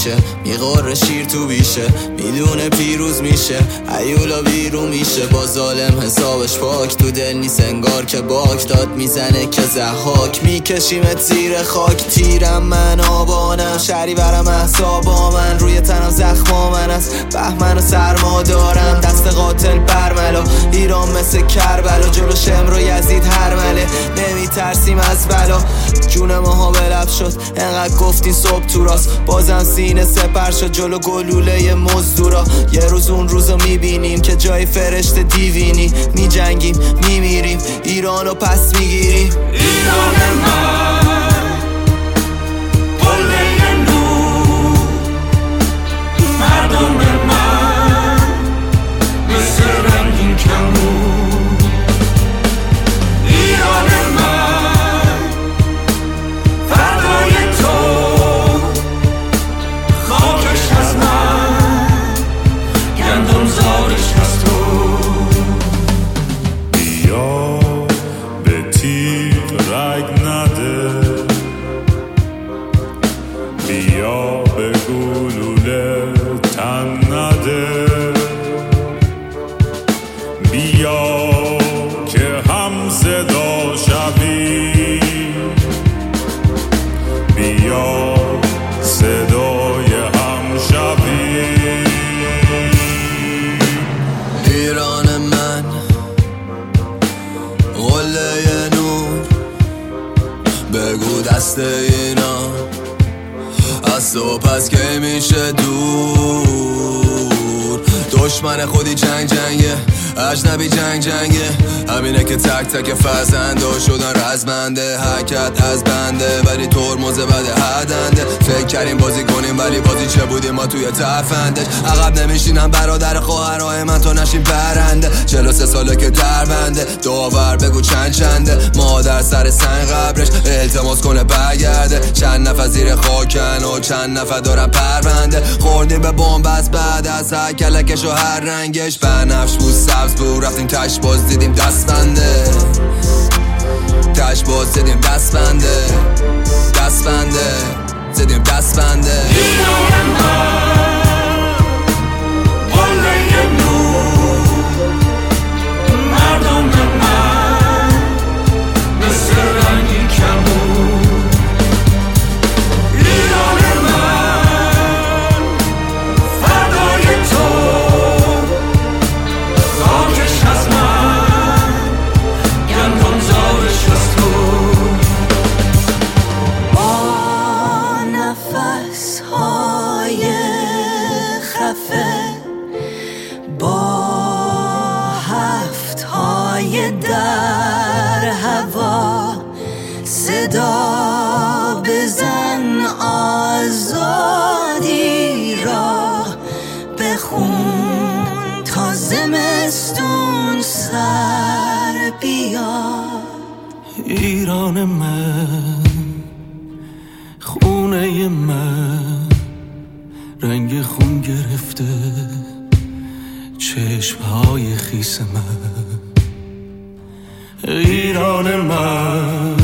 میشه، میقره شیر تو بیشه، میدونه پیروز میشه، هیولا بیرون میشه، با ظالم حسابش پاک، تو دل نیست انگار که باک داد میزنه که زحاک، میکشیمت زیر خاک. تیرم من آبانم، شهریورم احسابا من، روی تنم زخما من است، بهمن و سرما دارم، دست قاتل برملا، ایران مثل کربلا، جلو شمر و یزید هرمله، نمیترسیم از بلا، جون ماها به لب شد، انقدر گفتین صبح تو راست، بازم سینه سپر شد جلو گلوله مزدورا، یه روز اون روزو میبینیم که جای فرشته دیوینی، میجنگیم میمیریم، ایرانو پس میگیریم. ایران من قله نور، مردم من مثل رنگین کمون، ایران من فردای تو، خاکش از من، گندم زارش از تو. بیا به تیغ رگ نده، بیا به گلوله تن نده، بیا که هم صدا شوی، بیا صدای هم شوی. ایران من قله نور، بگو دست اینا از تو پس که میشه دور، دشمن خودی جنگ جنگه، اجنبی جنگ جنگه، همینه که تک تک فرزنده شدن رزمنده، حرکت از بنده ولی ترمز بده هدنده، فکر کردیم بازی کنیم ولی بازی چه بودیم ما توی ترفندش، عقب نمیشینم برادر خواهرای من تو نشین برنده، 43 ساله که در بنده، داور بگو چند چنده، مادر سر سنگ قبرش التماس کنه برگرده، چند نفر زیر خاکن و چند نفر دارن پرونده، خوردیم به بمب از بعد از هر کلکش و هر رنگش، بنفش بود سبز بود رفتیم تش باز دیدیم دست بنده، تش باز دیدیم دست بنده، دست بنده زدیم دست بنده. ایران من قله نور، مردم من مثل رنگین کمون، ایران من فردای تو، خاکش از من، گندم زارش از تو. با نفس‌های خفه، با هفت‌های در هوا، صدا بزن آزادی را، بخون تا زمستون سر بیاد. ایران من، خونه من، رنگ خون گرفته چشمهای خیس من، ایران من